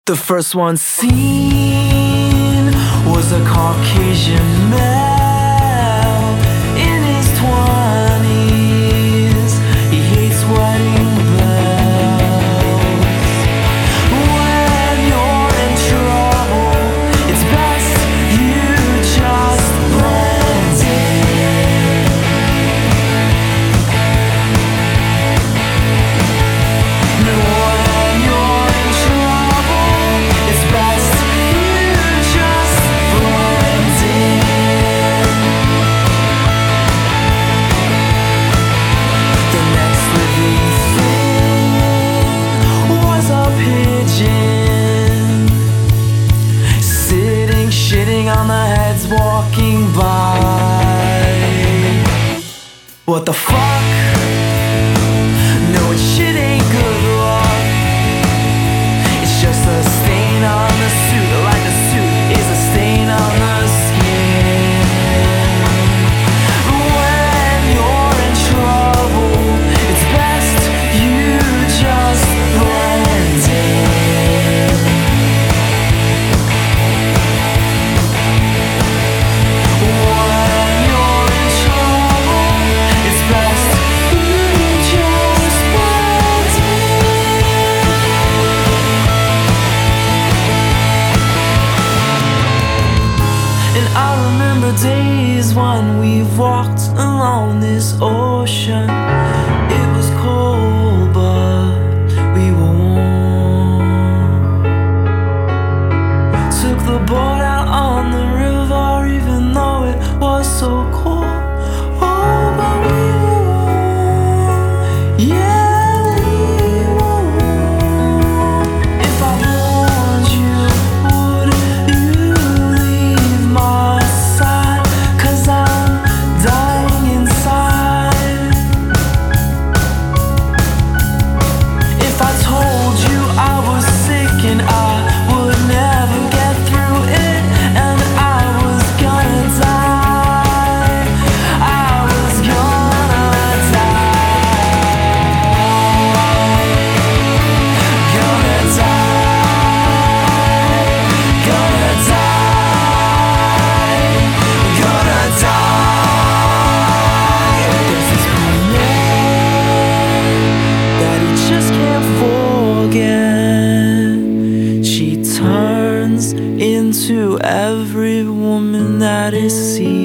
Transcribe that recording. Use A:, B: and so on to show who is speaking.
A: The first one seen was a Caucasian male in his 20s. He hates wedding bells. When you're in trouble, it's best you just blend in. When you're in trouble, it's best you just blend in. The next living thing was a pigeon, sitting, shitting on the heads walking by. What the fuck? No, it shit ain't good luck. It's just a stain on the suit, like the suit is a stain on the skin. When you're in trouble, it's best you just blend in. When you're in trouble, it's best you just blend in. And I remember days when we walked along this ocean. It was cold, but we were warm. Took the boat out on the river, even though it was so cold. Oh, but we were warm. Yeah, we were warm. If I warned you, would you leave my side? 'Cause I'm dying inside. If I told you I was sick and I would never get through it, and I was gonna die, I was gonna die, gonna die, gonna die, gonna die. There's this one man that he just can't forget. She turns into every woman that he sees.